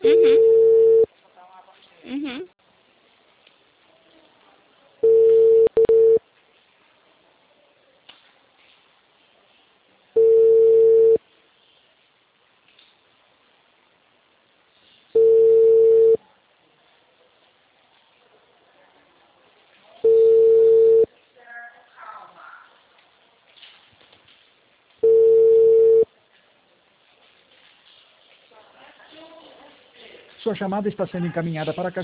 Uhum. Uhum. Sua chamada está sendo encaminhada para a caixa